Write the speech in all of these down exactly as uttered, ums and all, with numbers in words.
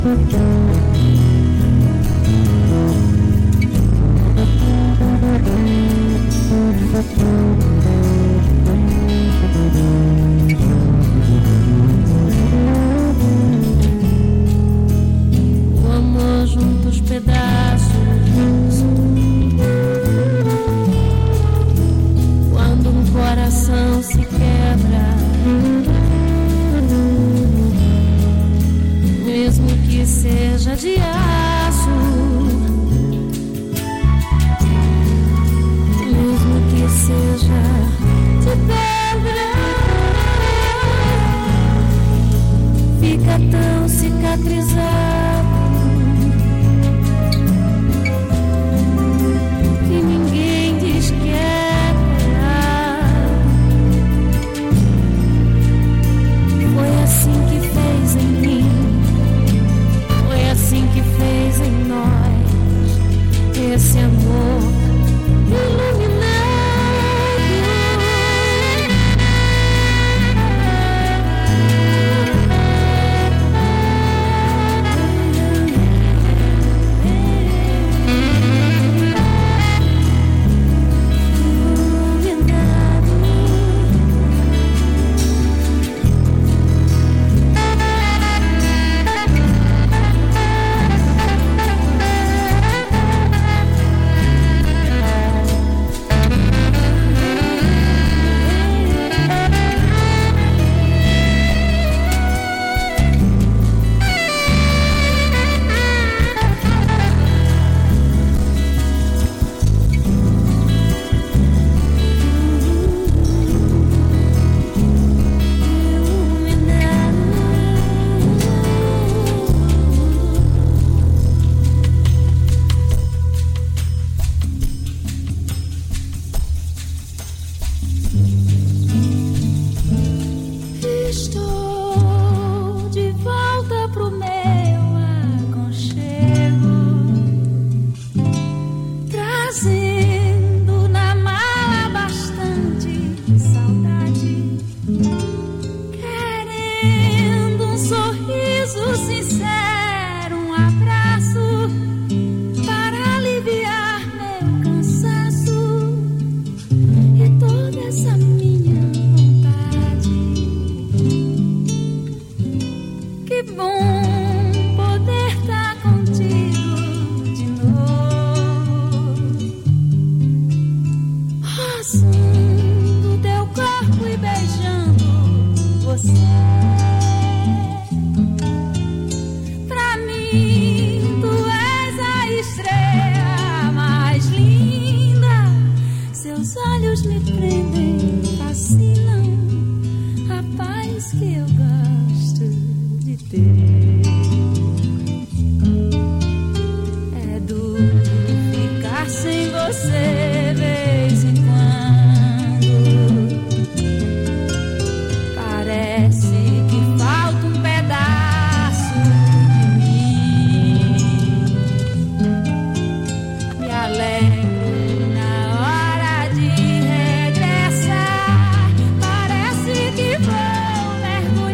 Mergulhar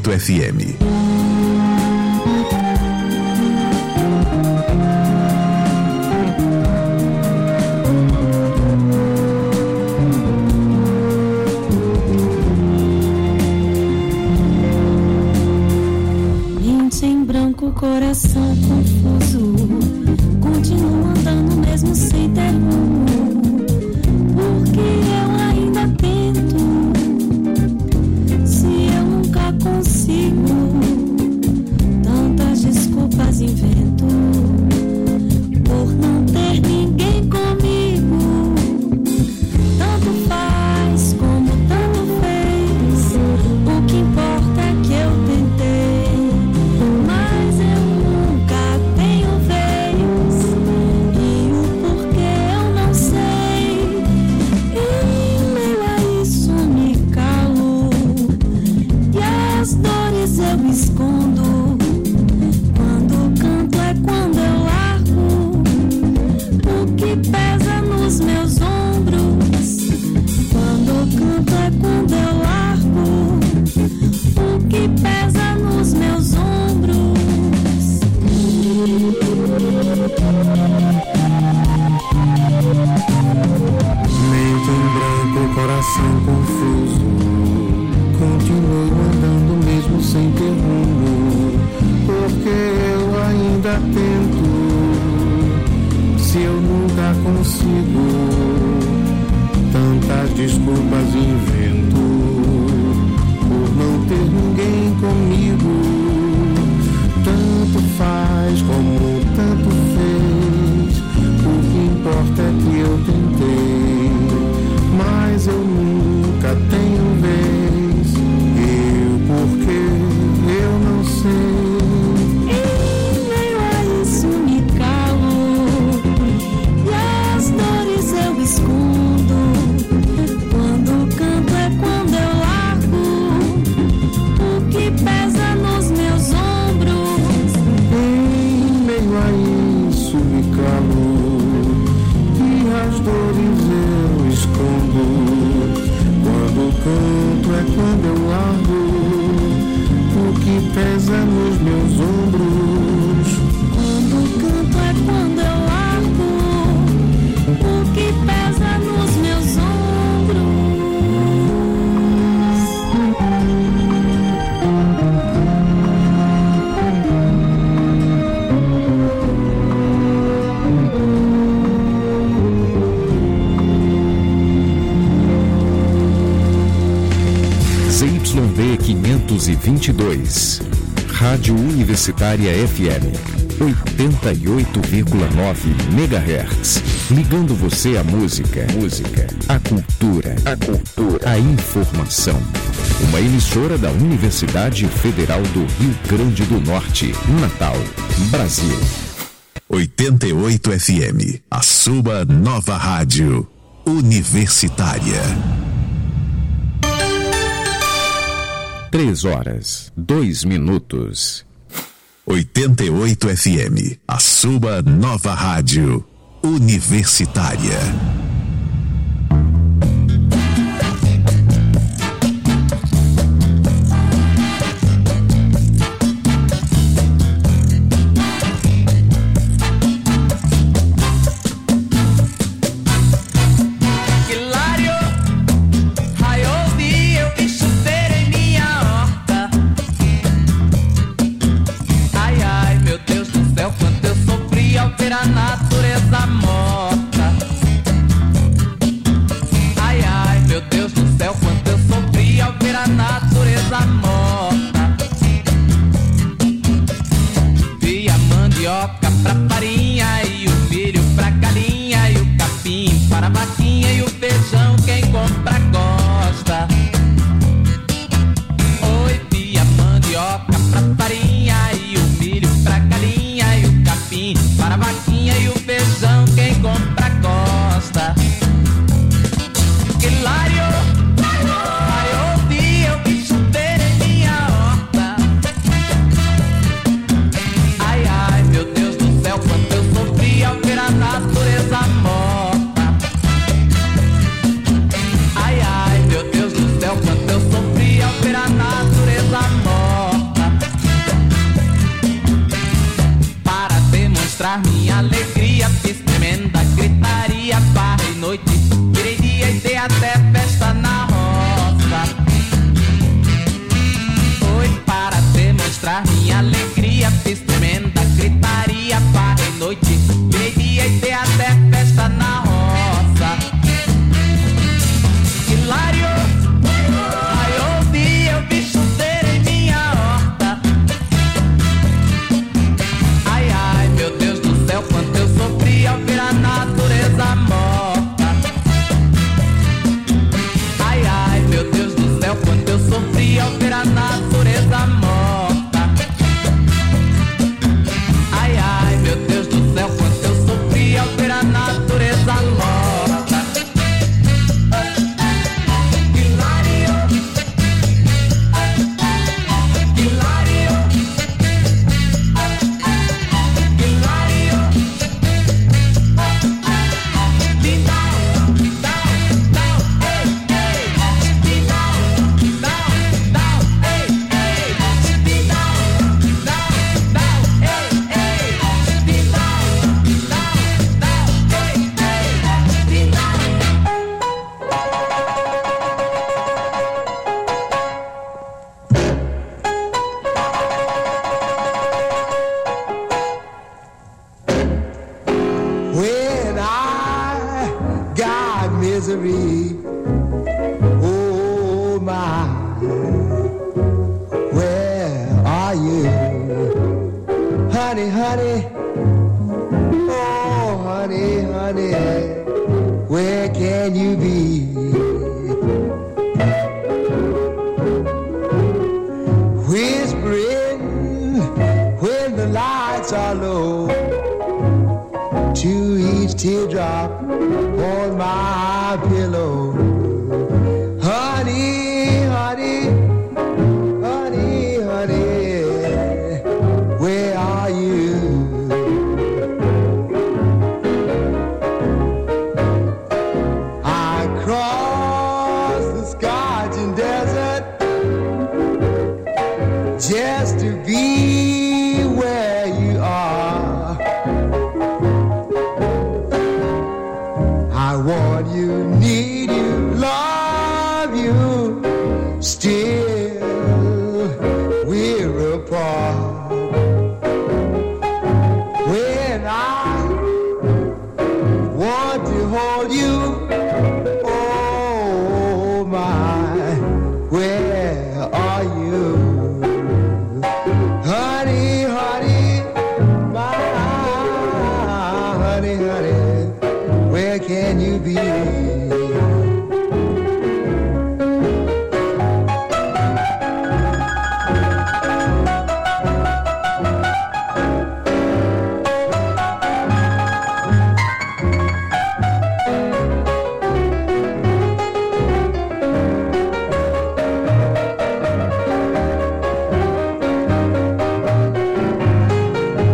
oito F M. Coração confuso, continuo andando mesmo sem ter rumo, porque eu ainda tento, se eu nunca consigo, tantas desculpas invento, por não ter ninguém comigo, tanto faz como tanto fez, o que importa é que eu tentei. Coração confuso, continuo andando mesmo sem ter rumo, porque eu ainda tento, se eu nunca consigo, tantas desculpas invento, por não ter ninguém comigo, tanto faz como tanto fez, o que importa é que eu tentei. Mas eu nunca tenho vez, eu porque eu não sei. Em meio a isso me calo, e as dores eu escondo. Quando canto é quando eu largo, o que pesa nos meus ombros. Em meio a isso me calo, e as dores eu escondo. Quando canto é quando eu largo, o que pesa nos meus ombros. Quando canto é quando eu largo, o que pesa nos meus ombros. Z Y D quinhentos e vinte e dois, Rádio Universitária F M, oitenta e oito vírgula nove megahertz, ligando você à música, música, à cultura, a cultura, a informação. Uma emissora da Universidade Federal do Rio Grande do Norte, Natal, Brasil. oitenta e oito F M, a sua nova rádio universitária. Três horas, dois minutos. oitenta e oito F M, a sua nova rádio universitária. A natureza morta. Ai, ai, meu Deus do céu, quanto eu sofri ao ver a natureza morta. Vi a mandioca pra farinha, e o milho pra galinha, e o capim para a vaquinha, e o feijão quem compra gosta. Oi, vi a mandioca pra farinha, e o milho pra galinha, e o capim para a vaquinha, e o feijão quem compra gosta. Hilário, ai, ouvi eu vi chover em minha horta. Ai, ai, meu Deus do céu, quanto mostrar minha alegria. Fiz tremenda gritaria, barra e noite, virei dia e dei até festa na roça. Foi para demonstrar minha alegria. Fiz tremenda gritaria, barra e noite, virei dia e dei até festa na roça. Hilário, ai ouvi, eu vi chover em minha horta. Ai, ai, meu Deus do céu, quanto eu sofri ao ver a natureza morta. Ai, ai, meu Deus do céu, quanto eu sofri ao ver a natureza morta. Ai, ai, meu Deus do céu, quanto eu sofri ao ver a natureza morta.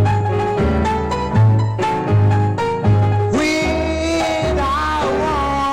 When I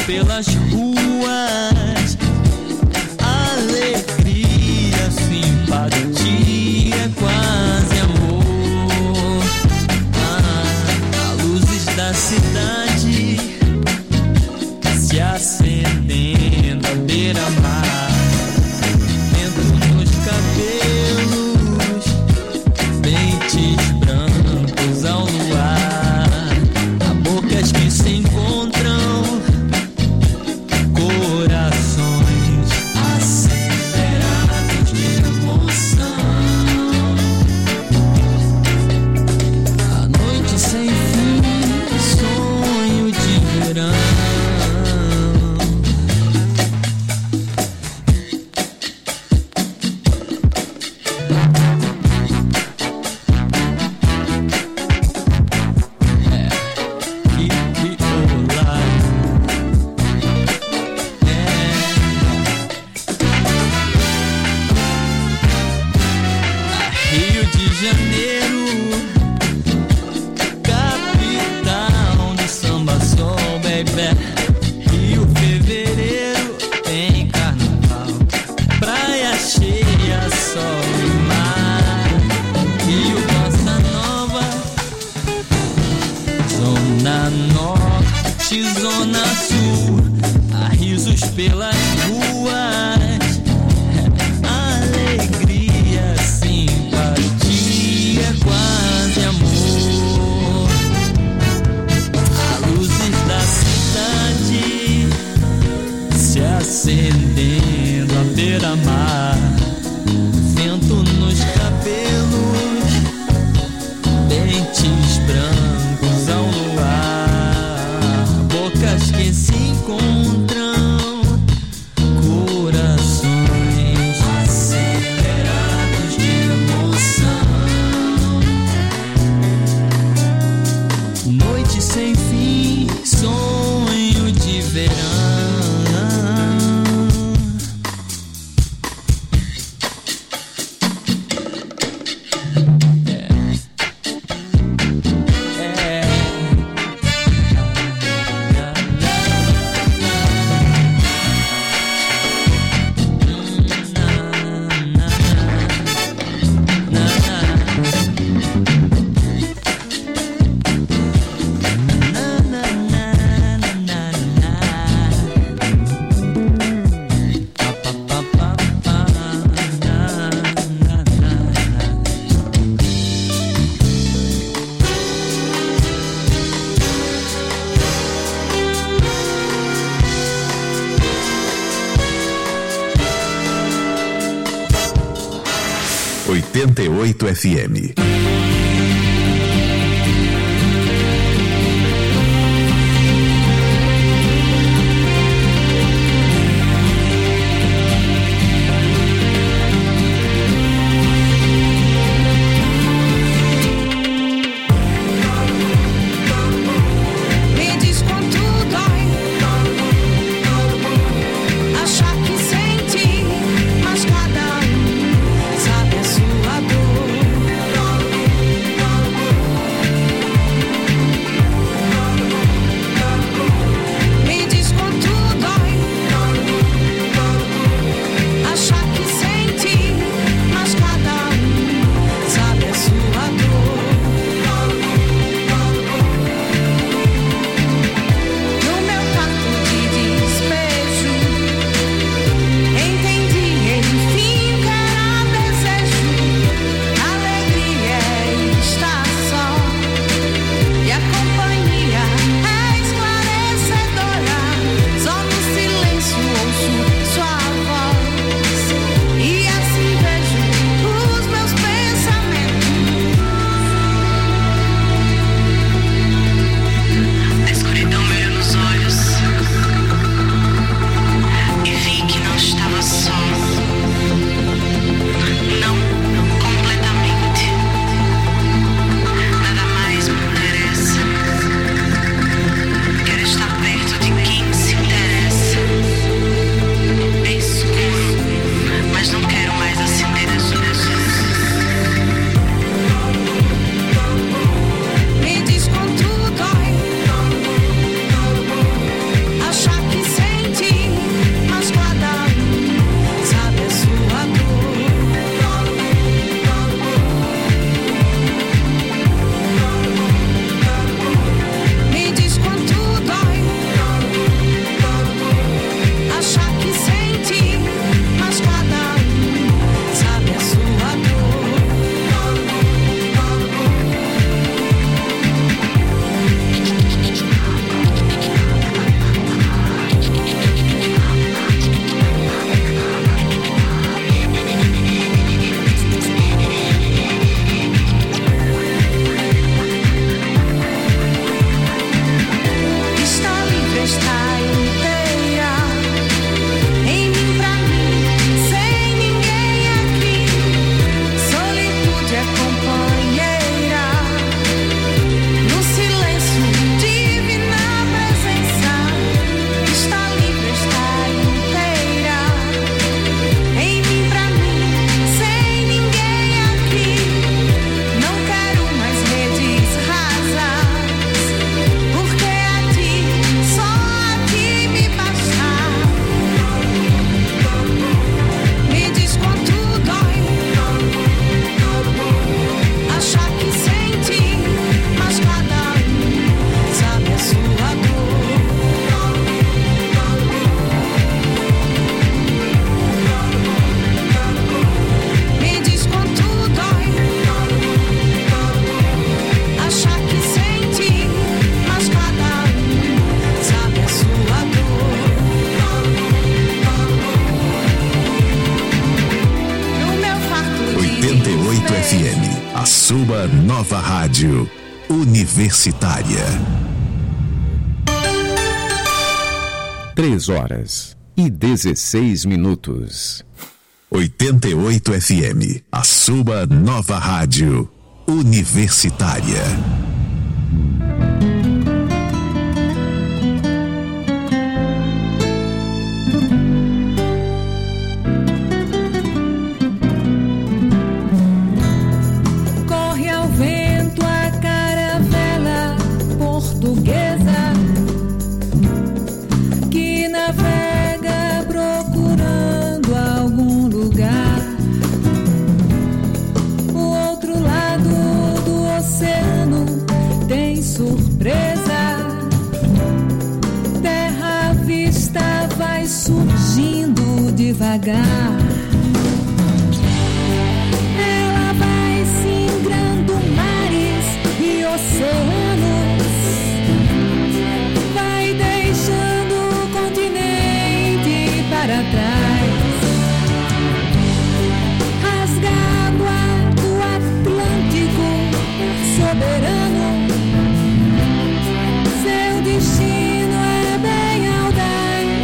pelas ruas, alegria, simpatia, quase amor. Ah, luzes da cidade se acendendo à beira-mar, vento nos cabelos, dentes brancos ao luar, bocas que se encontram, corações acelerados de emoção. A noite sem fim, sonho de verão. Acendendo à beira-mar, vento nos cabelos, dentes brancos ao luar, bocas que se encontram, corações acelerados de emoção. Noite sem fim, sonho de verão. oitenta e oito F M. Achar que senti, mas cada um sabe a sua dor. sua nova rádio universitária. Três horas e dezesseis minutos. oitenta e oito F M, a sua nova rádio universitária. Surgindo devagar, ela vai singrando mares e oceanos, vai deixando o continente para trás, rasga a água do Atlântico soberano, seu destino é bem audaz.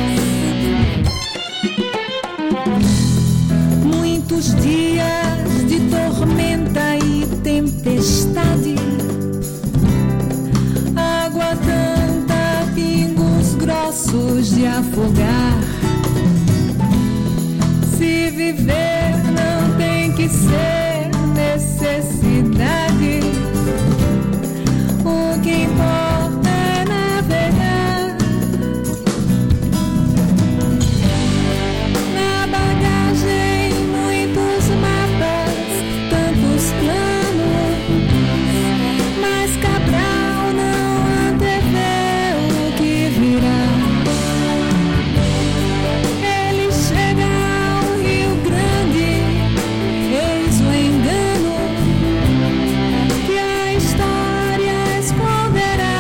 Muitos dias de tormenta e tempestade, água tanta, pingos grossos de afogar. Se viver não tem que ser necessidade, o que importa é navegar. Na bagagem muitos mapas, tantos planos, mas Cabral não antevê o que virá. Ele chega ao Rio Grande, eis o engano que a história esconderá.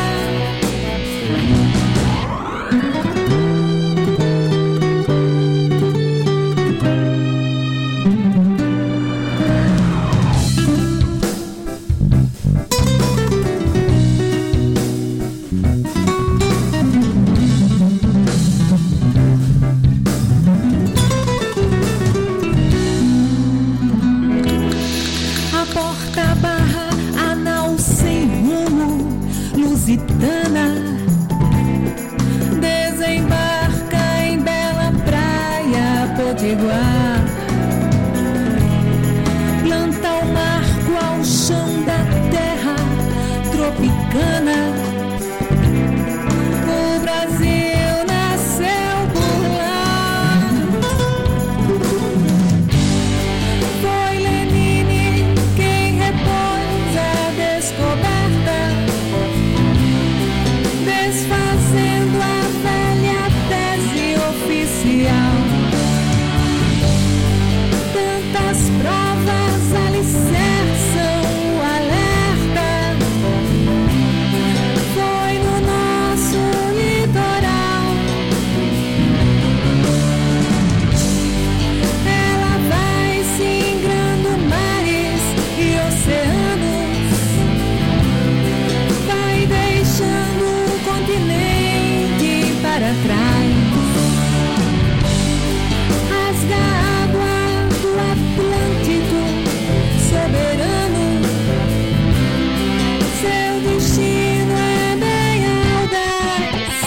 A porta-barra, a nau sem rumo, lusitana, desembarca em bela praia potiguar, planta o marco ao chão da terra tropicana. O Brasil nasceu por lá. Foi Lenine quem repôs a descoberta, desfazendo a velha tese oficial. Tantas provas alicerçam o alerta. Foi no nosso litoral. Ela vai singrando mares e oceanos, vai deixando o continente para trás, rasga a água do Atlântico soberano, seu destino é bem audaz.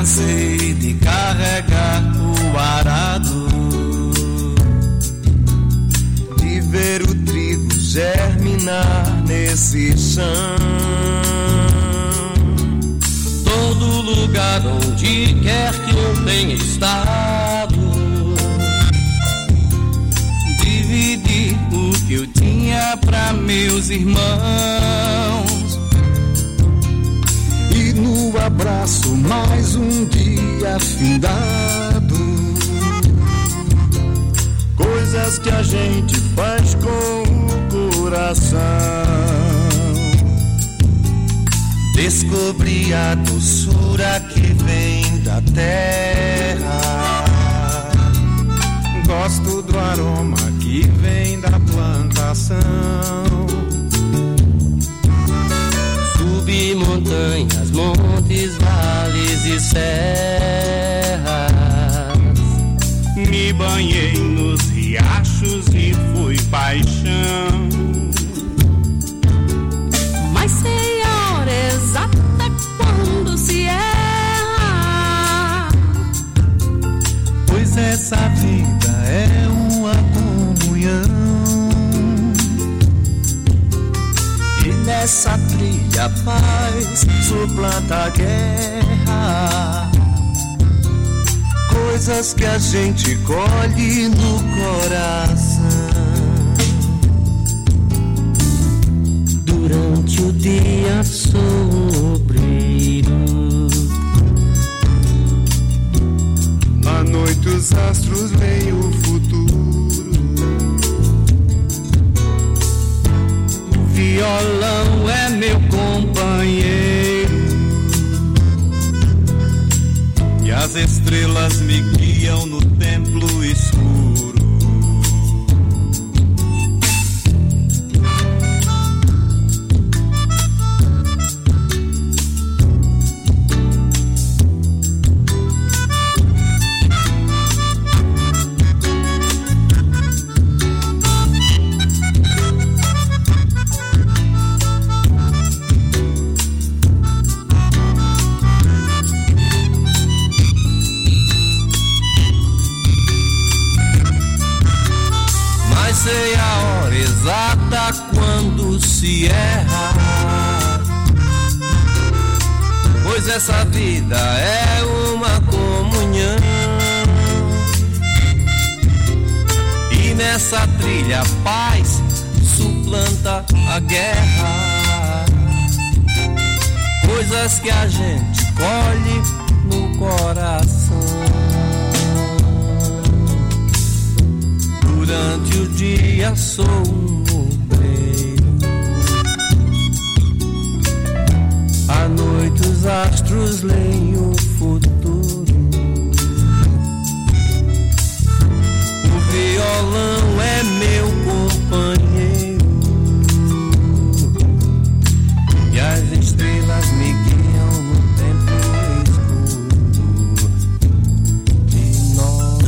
cansei de carregar o arado, de ver o trigo germinar nesse chão. Todo lugar onde quer que eu tenha estado, dividi o que eu tinha pra meus irmãos. E no abraço mais um dia findado, coisas que a gente faz com o coração. Descobri a doçura que vem da terra, gosto do aroma que vem da plantação. Subi montanhas, montes, vales e serras, me banhei nos riachos e fui paixão. Mas sei a hora exata quando se erra, pois essa vida é uma comunhão. E nessa trilha a paz suplanta a guerra, coisas que a gente colhe no coração. durante o dia sou um obreiro, na noite os astros veem o futuro. o violão é meu companheiro E as estrelas me guiam no templo escuro. sei a hora exata quando se erra, pois essa vida é uma comunhão, e nessa trilha a paz suplanta a guerra, coisas que a gente colhe no coração. Durante o dia sou um obreiro, à noite os astros leem o futuro. O violão é meu companheiro e as estrelas me guiam no tempo escuro de nós.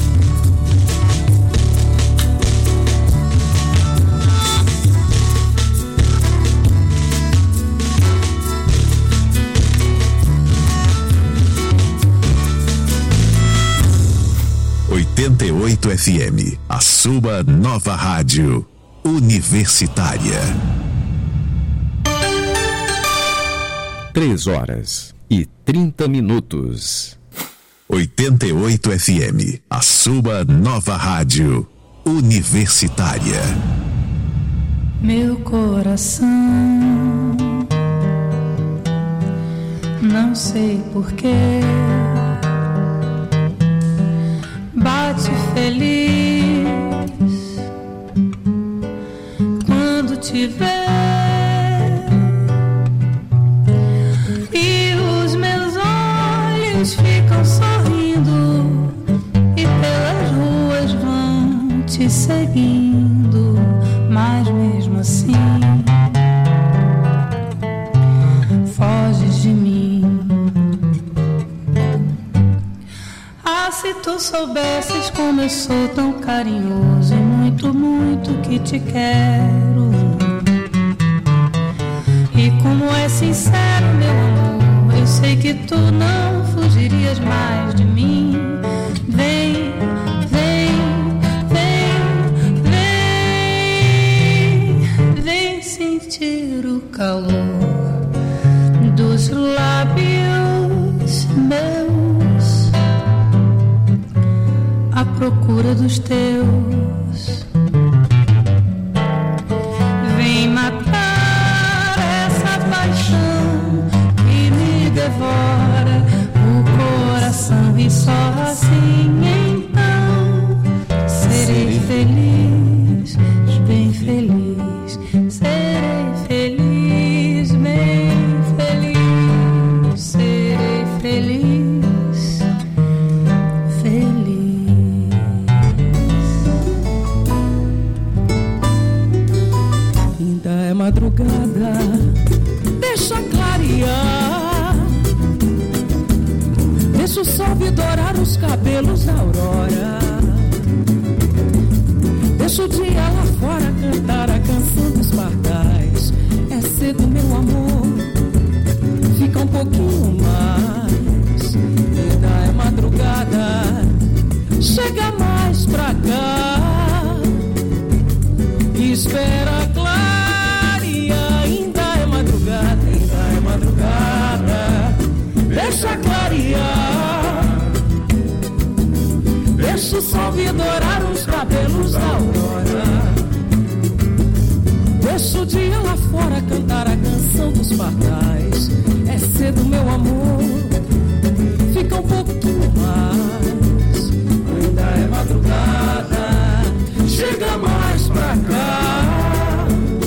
oitenta e oito F M, a sua nova rádio universitária. Três horas e trinta minutos. oitenta e oito F M, a sua nova rádio universitária. Meu coração, não sei porquê, bate feliz quando te vê, e os meus olhos ficam sorrindo e pelas ruas vão te seguindo, mas mesmo assim foges de mim. Ah, se tu soubesses como eu sou tão carinhoso e muito, muito que te quero, e como é sincero meu amor, Eu sei que tu não fugirias mais de mim. Vem, vem, vem, vem, vem sentir o calor dos lábios meus à procura dos teus. Vem matar essa paixão que me devora o coração, e só assim então serei feliz, bem feliz. Serei feliz, bem feliz. Serei feliz, feliz. Ainda é madrugada, deixa clarear, deixa o sol vidorar os cabelos da aurora, deixa o dia lá fora cantar a canção dos pardais. É cedo, meu amor, fica um pouquinho mais. Ainda é madrugada, chega mais pra cá, espera clarear. Ainda é madrugada, ainda é madrugada, deixa clarear, deixa o sol vidorar os cabelos da aurora, deixa o dia lá fora cantar a canção dos pardais. É cedo, meu amor, fica um pouquinho mais. Ainda é madrugada, chega mais pra cá,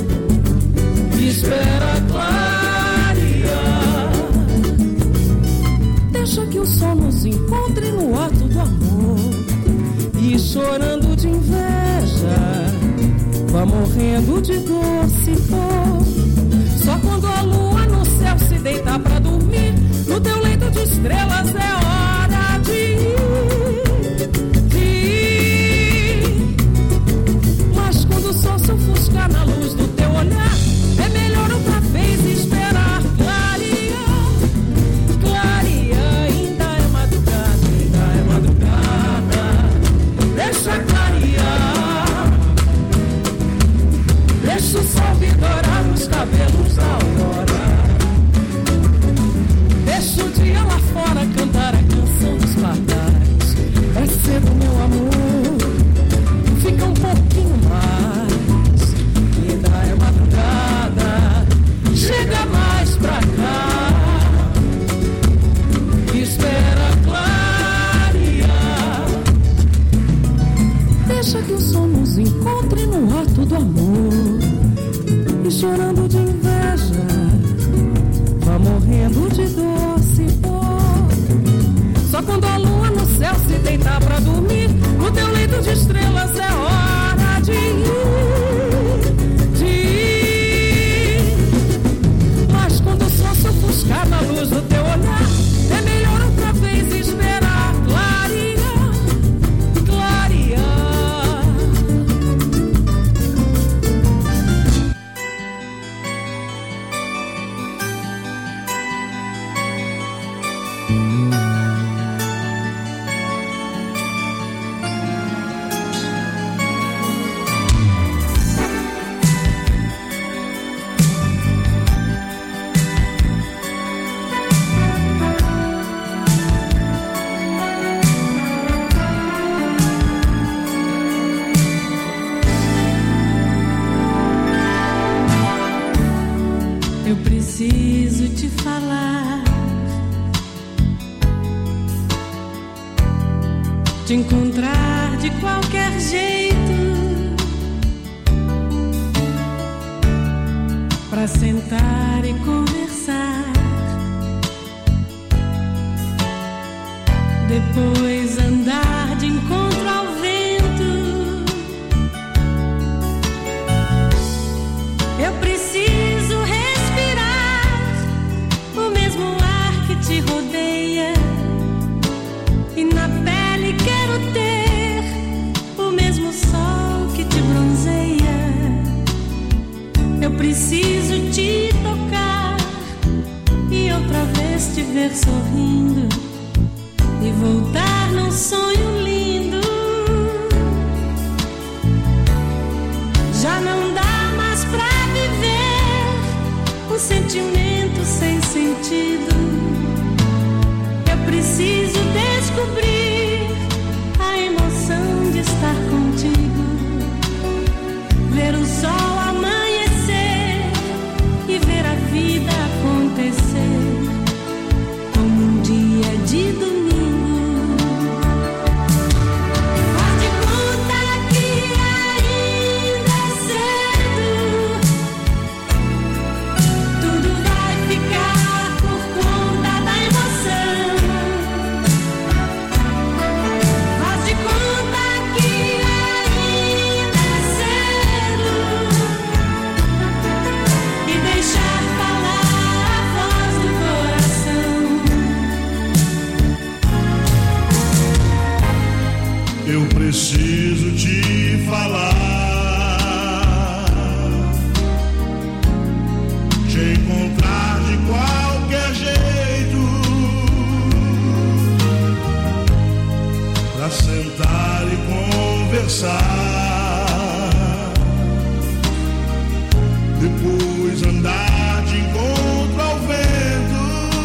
espera clarear, deixa que o sol nos encontre no ato do amor. E chorando de inveja, vá morrendo de dor se for. Só quando a lua no céu se deitar pra dormir, no teu leito de estrelas é hora de ir, de ir. Mas quando o sol se ofuscar na luz do teu olhar, é melhor outra vez esperar clarear, clarear. Ainda é madrugada, ainda é madrugada, deixa clarear, deixa o sol vidorar os cabelos da aurora, deixa o dia lá fora cantar a canção dos pardais. É cedo, meu amor, fica um pouquinho mais. Ainda é madrugada, chega mais pra cá, espera clarear, deixa que o sol nos encontre no ato do amor. E chorando de inveja, vá morrendo de dor se for. Só quando a lua no céu se deitar pra dormir, no teu leito de estrelas é hora de ir, de ir. Mas quando o sol se ofuscar na luz do teu olhar, é melhor outra vez esperar clarear, clarear. Eu preciso te falar, te encontrar de qualquer jeito, pra sentar e conversar, depois andar de encontro ao vento. Eu preciso respirar o mesmo ar que te rodeia, e na pele quero ter o mesmo sol que te bronzeia. Eu preciso te tocar e outra vez te ver sorrindo e voltar num sonho lindo. Já não dá mais pra viver um sentimento sem sentido. Eu preciso descobrir a emoção de estar contigo, ver o sol amanhecer e ver a vida acontecer como um dia de domingo. Faz de conta que ainda é cedo, tudo vai ficar por conta da emoção. Faz de conta que ainda é cedo e deixar falar a voz do coração. Eu preciso te falar, te encontrar de qualquer jeito, pra sentar e conversar, depois andar de encontro ao vento.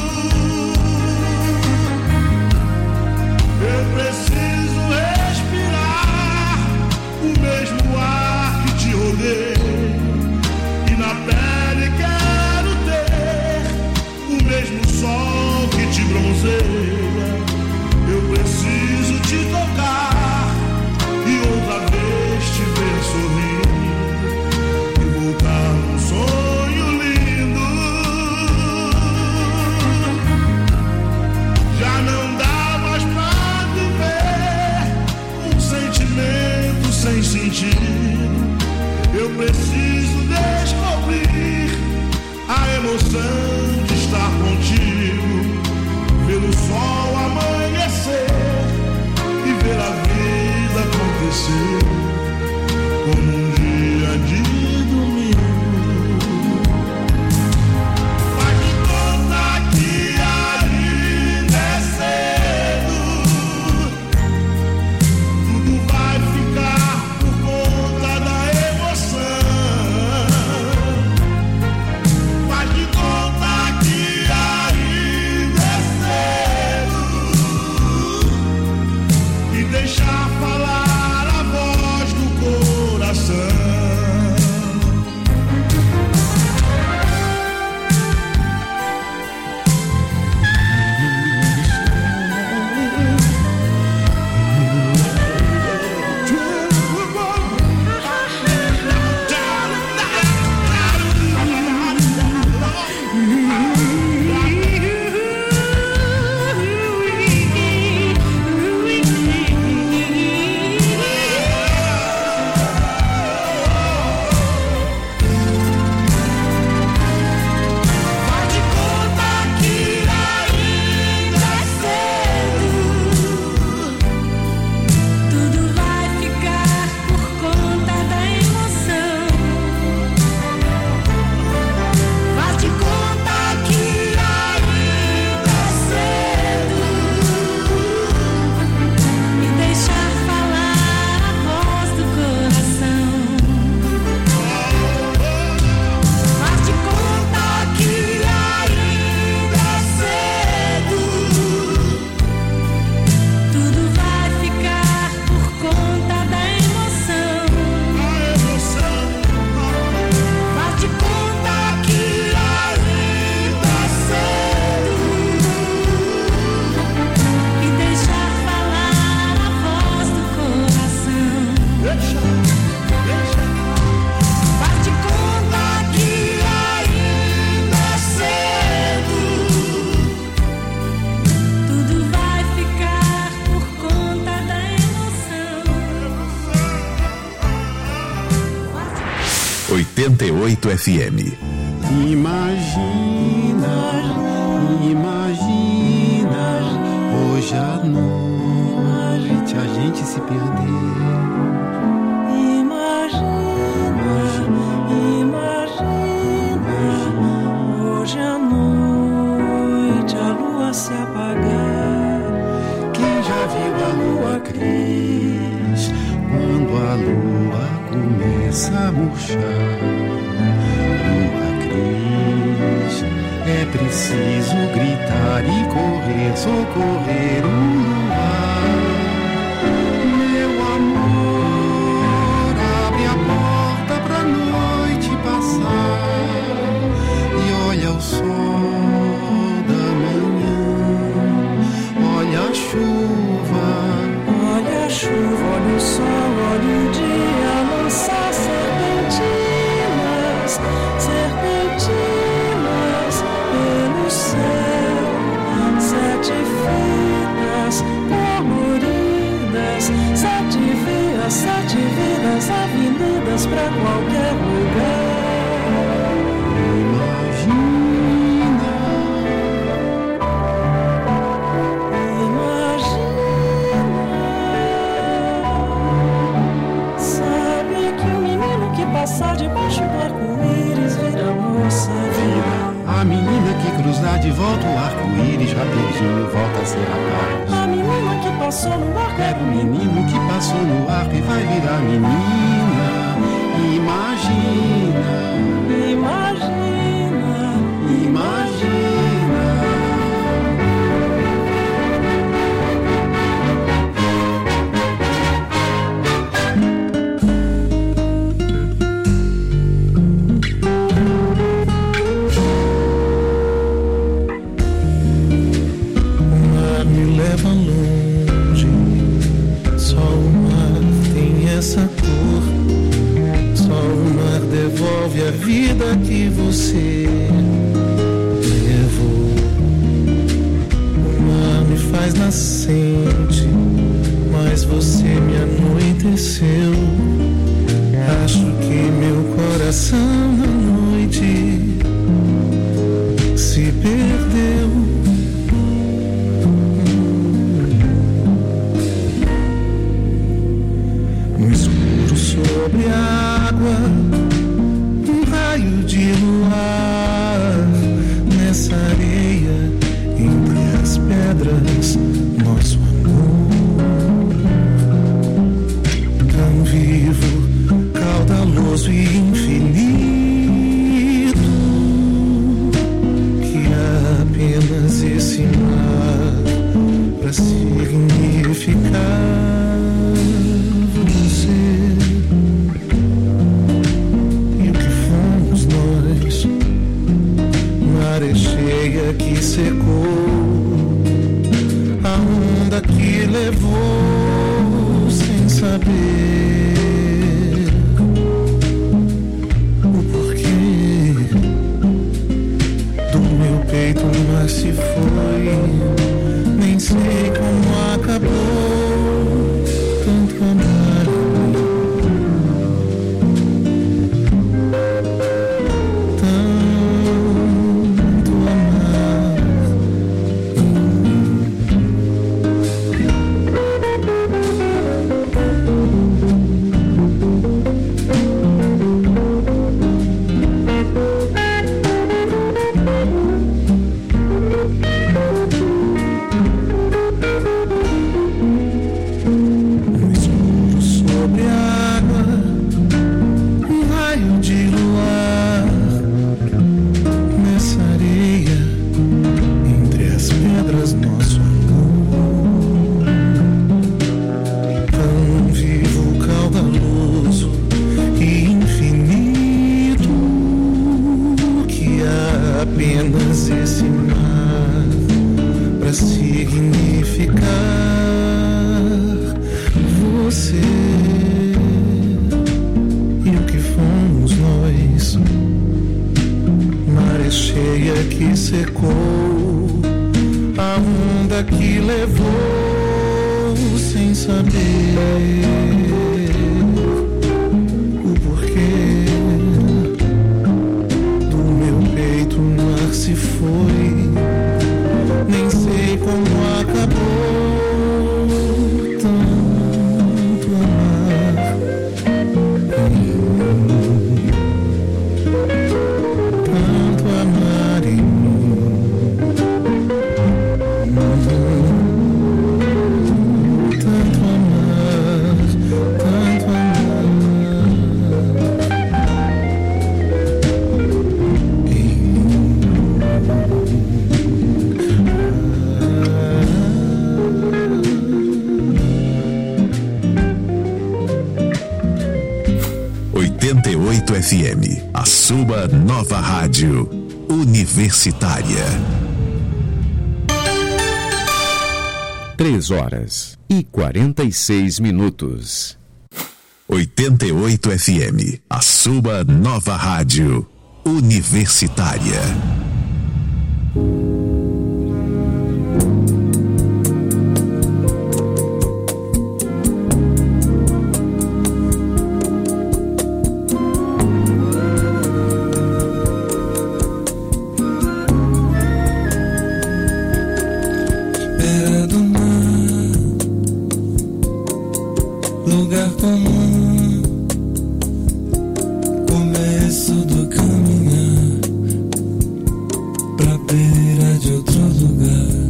Eu preciso respirar o mesmo ar que te rodei, e na pele quero ter o mesmo sol que te bronzeia. Eu preciso te tocar e outra vez te ver sorrindo e voltar num sonho lindo. Já não dá mais pra viver um sentimento sem sentido. Eu preciso descobrir a emoção de estar contigo, ver o sol amanhecer e ver a vida acontecer como um dia de domingo. Faz de conta que ainda é cedo, tudo vai ficar por conta da emoção. Faz de conta que ainda é cedo e deixar falar a voz do coração. Faz de conta que ainda é cedo, Tudo vai ficar por conta da emoção. Faz de conta que ainda é cedo e deixar falar a voz do coração. Faz de conta que ainda é cedo, tudo vai ficar por conta da emoção. Faz de conta que ainda é cedo e deixar falar a voz do coração. Faz de conta que ainda é cedo, tudo vai ficar por conta da emoção. oitenta e oito F M. Imagina, imagina, hoje à noite a gente se perder. Imagina, imagina, hoje à noite deixar. Lua Cris, é preciso gritar e correr, socorrer o luar. Meu amor, abre a porta pra noite passar e olha o sol da manhã, olha a chuva, olha a chuva, olha o sol, olha o dia, lançar serpentinas, serpentinas pelo céu, sete fitas coloridas, sete vias, sete vidas, avenidas pra qualquer lugar. Passar debaixo do arco-íris, vira moça, vira. A menina que cruzar de volta o arco-íris, rapidinho volta a ser rapaz. A menina que passou no arco era o menino que passou no arco e vai virar menina. Imagina, imagina, imagina. Essa cor, só o mar devolve a vida que você levou. O mar me faz nascente, mas você me anoiteceu. Acho que meu coração na noite se perdeu. Sobre a água, um raio de luar, nessa areia, entre as pedras, nosso amor. Tão vivo, caudaloso e infinito, que há apenas esse mar pra significar. Cheia que secou, a onda que levou sem saber o porquê do meu peito, mas se foi, nem sei como acabou tanto amar. Tanto amar, oito F M, a sua nova rádio universitária. Três horas e quarenta e seis minutos. oitenta e oito F M, a sua nova rádio universitária. Lugar comum, começo do caminhar pra beira de outro lugar,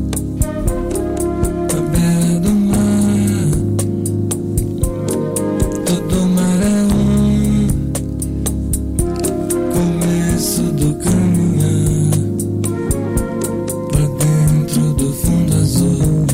a beira do mar, todo mar é um, começo do caminhar pra dentro do fundo azul.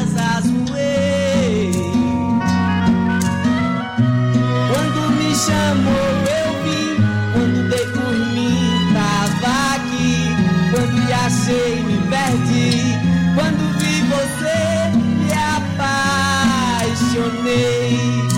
Chama sei